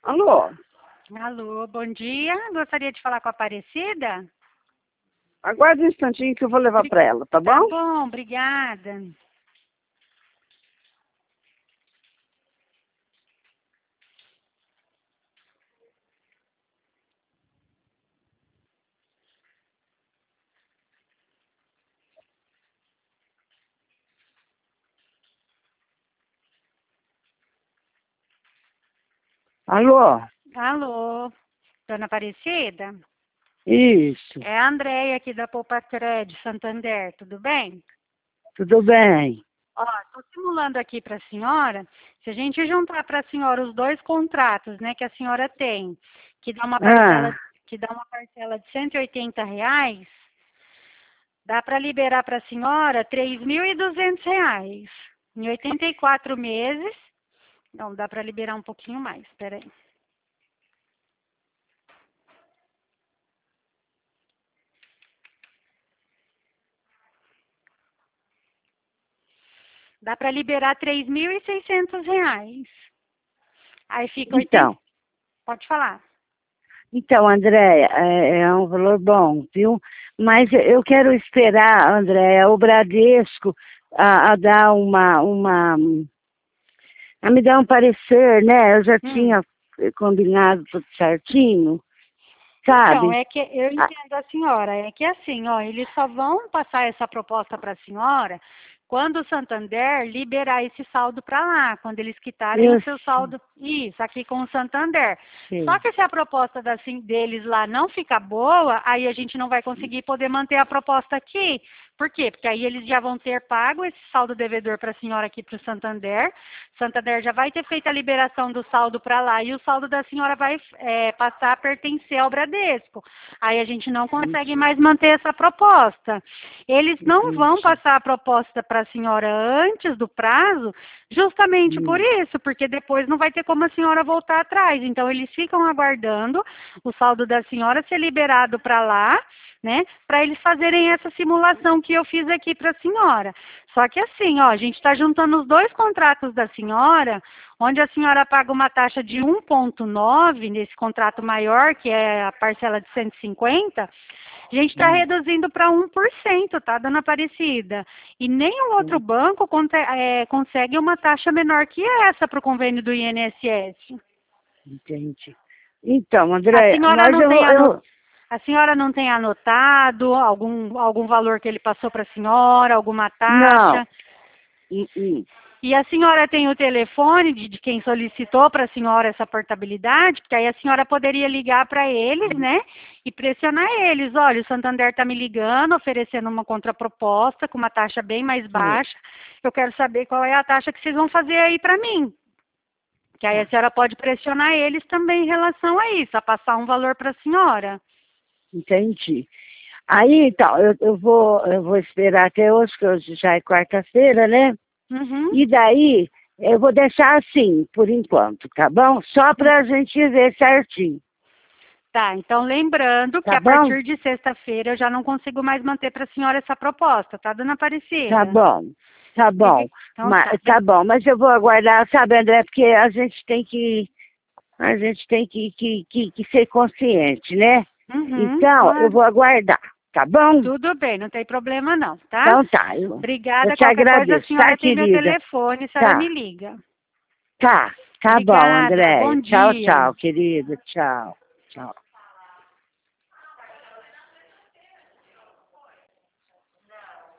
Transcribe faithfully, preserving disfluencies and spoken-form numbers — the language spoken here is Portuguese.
Alô? Alô, bom dia. Gostaria de falar com a Aparecida? Aguarde um instantinho que eu vou levar para ela, tá Tá bom? bom, obrigada. Alô? Alô, dona Aparecida? Isso, É a Andréia aqui da Poupa Crédito Santander, tudo bem? tudo bem. Ó, estou simulando aqui para a senhora, se a gente juntar para a senhora os dois contratos, né, que a senhora tem, que dá uma parcela, Ah, que dá uma parcela de cento e oitenta reais, dá para liberar para a senhora três mil e duzentos reais. Em oitenta e quatro meses, não, dá para liberar um pouquinho mais, espera aí. Dá para liberar três mil e seiscentos reais. Aí fica oitenta. então, Pode falar. então, Andréia, é, é um valor bom, viu? Mas eu quero esperar, Andréia, o Bradesco a, a dar uma, uma, a me dar um parecer, né? Eu já Hum. tinha combinado tudo certinho, Então, sabe? é que eu Ah, entendo a senhora, é que assim, ó, eles só vão passar essa proposta para a senhora quando o Santander liberar esse saldo para lá, quando eles quitarem o eu seu saldo, isso, aqui com o Santander. Só sei. que se a proposta da, assim, deles lá não ficar boa, aí a gente não vai conseguir poder manter a proposta aqui. Por quê? Porque aí eles já vão ter pago esse saldo devedor para a senhora aqui para o Santander. Santander já vai ter feito a liberação do saldo para lá e o saldo da senhora vai é, passar a pertencer ao Bradesco. Aí a gente não consegue mais manter essa proposta. Eles não vão Entendi. passar a proposta para a senhora antes do prazo, justamente por Hum. isso, porque depois não vai ter como a senhora voltar atrás. Então eles ficam aguardando o saldo da senhora ser liberado para lá, né, para eles fazerem essa simulação que eu fiz aqui para a senhora. Só que assim, ó, a gente está juntando os dois contratos da senhora, onde a senhora paga uma taxa de um vírgula nove nesse contrato maior, que é a parcela de cento e cinquenta, a gente está Hum. reduzindo para um por cento, tá, dona Aparecida? E nenhum outro banco conte- é, consegue uma taxa menor que essa para o convênio do I N S S. Entendi. Então, A André, senhora mas não eu, tem anotado? eu A senhora não tem anotado algum, algum valor que ele passou para a senhora, alguma não. taxa? Hum, hum. E a senhora tem o telefone de, de quem solicitou para a senhora essa portabilidade? Porque aí a senhora poderia ligar para eles, né? E pressionar eles. Olha, o Santander está me ligando, oferecendo uma contraproposta com uma taxa bem mais Sim. baixa. Eu quero saber qual é a taxa que vocês vão fazer aí para mim. Que aí a Tá. senhora pode pressionar eles também em relação a isso, a passar um valor para a senhora. Entendi. Aí, então, eu, eu vou, eu vou esperar até hoje, que hoje já é quarta-feira, né? Uhum. E daí, eu vou deixar assim, por enquanto, tá bom? Só para a gente ver certinho, Tá, então lembrando que tá a bom? partir de sexta-feira eu já não consigo mais manter para a senhora essa proposta, tá, dona Tá Aparecida? bom, tá bom. Bri- Então Mas, tá. tá Bri- bom, mas eu vou aguardar, sabe, André, porque a gente tem que, a gente tem que, que, que, que ser consciente, né? Uhum, Então, eu claro. vou aguardar, tá bom? Tudo bem, não tem problema não, tá? Então tá, eu, eu Obrigada. te Qualquer coisa a agradeço, tá, senhora tem meu querida? telefone, a senhora me Tá, liga. tá, tá bom, Obrigada. André. Bom Tchau, dia. tchau, querida, tchau, tchau.